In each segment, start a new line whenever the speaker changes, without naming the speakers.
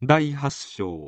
第8章。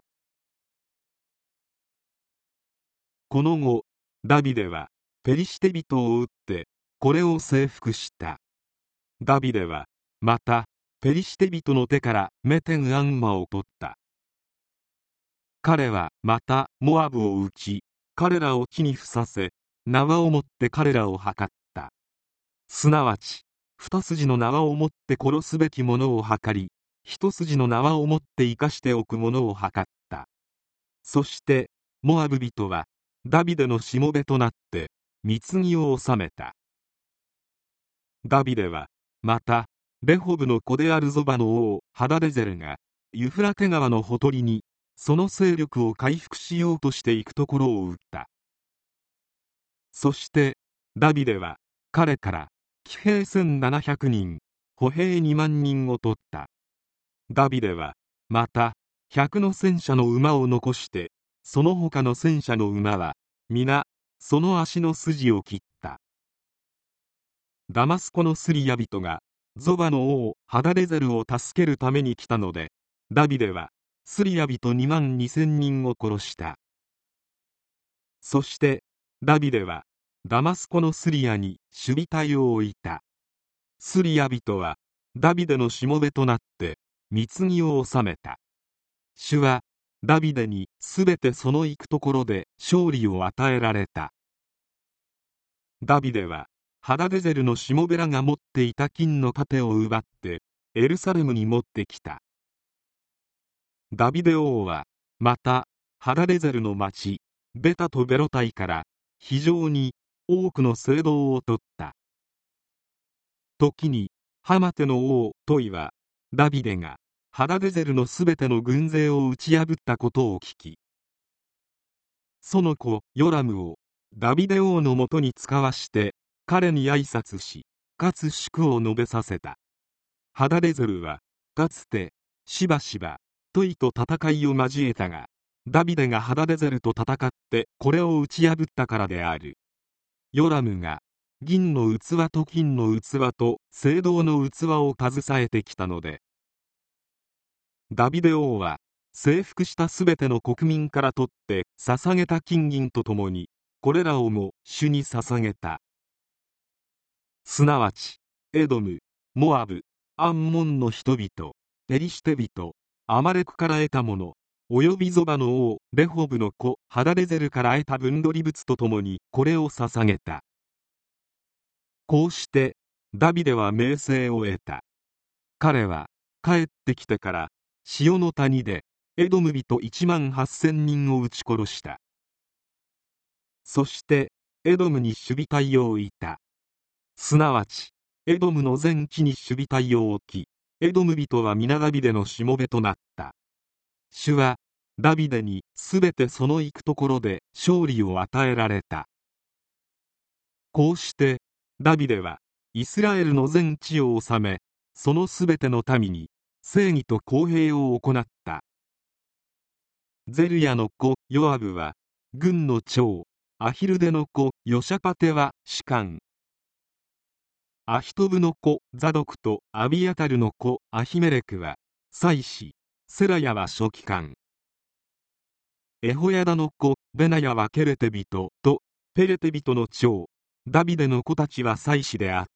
この後、ダビデはペリシテ人を撃ってこれを征服した。ダビデはまたペリシテ人の手からメテンアンマを取った。彼はまたモアブを撃ち、彼らを地に伏させ、縄を持って彼らを測った。すなわち二筋の縄を持って殺すべきものを測り、一筋の縄を持って生かしておくものを測った。そしてモアブ人はダビデのしもべとなって貢ぎを収めた。ダビデはまたレホブの子であるゾバの王ハダレゼルがユフラテ川のほとりにその勢力を回復しようとしていくところを撃った。そしてダビデは彼から騎兵1700人、歩兵2万人を取った。ダビデはまた100の戦車の馬を残して、その他の戦車の馬は皆その足の筋を切った。ダマスコのスリヤ人がゾバの王ハダレゼルを助けるために来たので、ダビデはスリヤ人2万2000人を殺した。そしてダビデはダマスコのスリヤに守備隊を置いた。スリヤ人はダビデのしもべとなって貢ぎを収めた。主はダビデにすべてその行くところで勝利を与えられた。ダビデはハダデゼルのしもべらが持っていた金の盾を奪ってエルサレムに持ってきた。ダビデ王はまたハダデゼルの町ベタとベロタイから非常に多くの聖堂を取った。時にハマテの王トイはダビデがハダデゼルのすべての軍勢を打ち破ったことを聞き、その子ヨラムをダビデ王のもとに使わして彼に挨拶し、かつ祝を述べさせた。ハダデゼルはかつてしばしばトイと戦いを交えたが、ダビデがハダデゼルと戦ってこれを打ち破ったからである。ヨラムが銀の器と金の器と青銅の器を携えてきたので、ダビデ王は征服したすべての国民から取って捧げた金銀とともにこれらをも主に捧げた。すなわちエドム、モアブ、アンモンの人々、ペリシテ人、アマレクから得たもの、およびゾバの王レホブの子ハダレゼルから得た分取り物とともにこれを捧げた。こうしてダビデは名声を得た。彼は帰ってきてから塩の谷でエドム人1万8000人を撃ち殺した。そしてエドムに守備隊を置いた。すなわちエドムの全地に守備隊を置き、エドム人は皆ダビデのしもべとなった。主はダビデにすべてその行くところで勝利を与えられた。こうしてダビデはイスラエルの全地を治め、そのすべての民に正義と公平を行った。ゼルヤの子ヨアブは軍の長、アヒルデの子ヨシャパテは士官、アヒトブの子ザドクとアビアタルの子アヒメレクは祭司、セラヤは書記官、エホヤダの子ベナヤはケレテ人とペレテ人の長ダビデの子たちは祭司であっ